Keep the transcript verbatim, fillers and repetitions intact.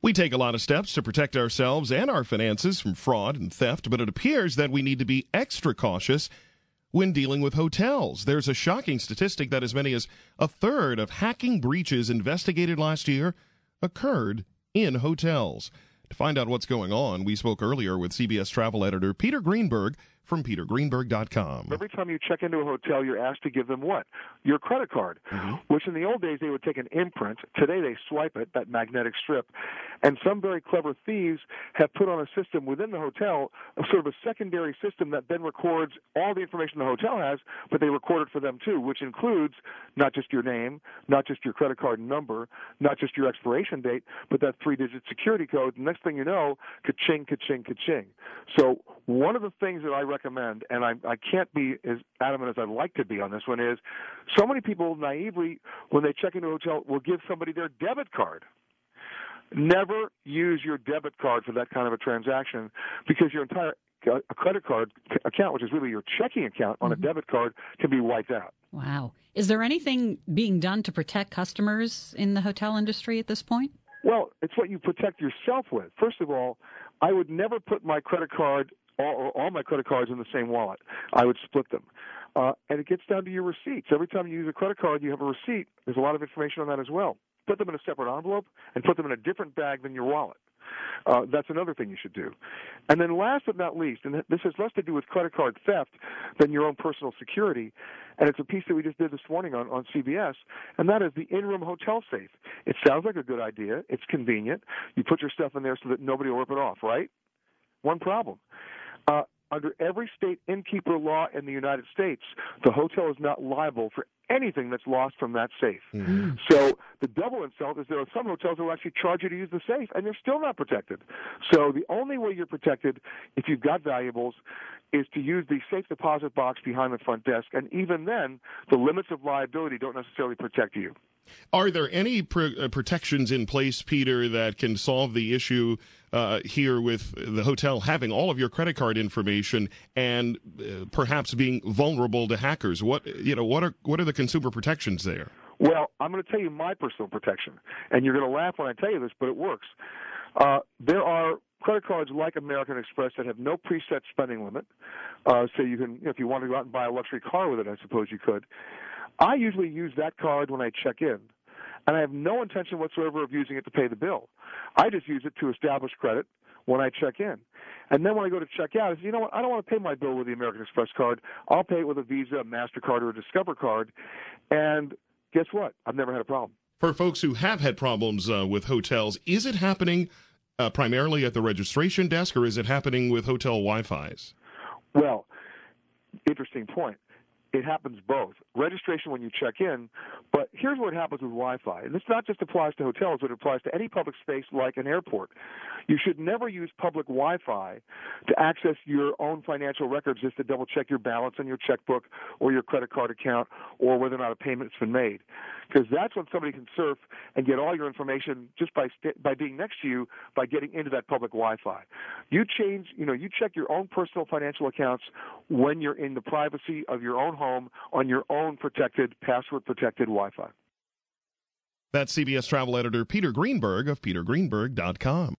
We take a lot of steps to protect ourselves and our finances from fraud and theft, but it appears that we need to be extra cautious when dealing with hotels. There's a shocking statistic that as many as a third of hacking breaches investigated last year occurred in hotels. To find out what's going on, we spoke earlier with C B S travel editor Peter Greenberg from peter greenberg dot com. Every time you check into a hotel, you're asked to give them what? Your credit card, mm-hmm. which in the old days they would take an imprint. Today they swipe it, that magnetic strip. And some very clever thieves have put on a system within the hotel, a sort of a secondary system that then records all the information the hotel has, but they record it for them too, which includes not just your name, not just your credit card number, not just your expiration date, but that three-digit security code. And next thing you know, ka-ching, ka-ching, ka-ching. So one of the things that I recommend, and I, I can't be as adamant as I'd like to be on this one, is so many people naively, when they check into a hotel, will give somebody their debit card. Never use your debit card for that kind of a transaction, because your entire a credit card account, which is really your checking account on mm-hmm. a debit card, can be wiped out. Wow. Is there anything being done to protect customers in the hotel industry at this point? Well, it's what you protect yourself with. First of all, I would never put my credit card All, all my credit cards in the same wallet. I would split them. Uh, and it gets down to your receipts. Every time you use a credit card, you have a receipt. There's a lot of information on that as well. Put them in a separate envelope and put them in a different bag than your wallet. Uh, that's another thing you should do. And then last but not least, and this has less to do with credit card theft than your own personal security, and it's a piece that we just did this morning on, on C B S, and that is the in-room hotel safe. It sounds like a good idea. It's convenient. You put your stuff in there so that nobody will rip it off, right? One problem. Uh, under every state innkeeper law in the United States, the hotel is not liable for anything that's lost from that safe. Mm-hmm. So the double insult is there are some hotels that will actually charge you to use the safe, and they're still not protected. So the only way you're protected, if you've got valuables, is to use the safe deposit box behind the front desk, and even then, the limits of liability don't necessarily protect you. Are there any pr- uh, protections in place, Peter, that can solve the issue uh, here with the hotel having all of your credit card information and uh, perhaps being vulnerable to hackers? What you know, what are what are the consumer protections there? Well, I'm going to tell you my personal protection, and you're going to laugh when I tell you this, but it works. Uh, there are credit cards like American Express that have no preset spending limit, uh, so you can, if you want to go out and buy a luxury car with it, I suppose you could. I usually use that card when I check in, and I have no intention whatsoever of using it to pay the bill. I just use it to establish credit when I check in. And then when I go to check out, I say, you know what, I don't want to pay my bill with the American Express card. I'll pay it with a Visa, a MasterCard, or a Discover card. And guess what? I've never had a problem. For folks who have had problems uh, with hotels, is it happening uh, primarily at the registration desk, or is it happening with hotel Wi-Fi's? Well, interesting point. It happens both. Registration when you check in, but here's what happens with Wi-Fi. And this not just applies to hotels, but it applies to any public space like an airport. You should never use public Wi-Fi to access your own financial records just to double-check your balance on your checkbook or your credit card account or whether or not a payment's been made. Because that's when somebody can surf and get all your information just by st- by being next to you by getting into that public Wi-Fi. You change, you know, you check your own personal financial accounts when you're in the privacy of your own home on your own protected, password-protected Wi-Fi. That's C B S travel editor Peter Greenberg of peter greenberg dot com.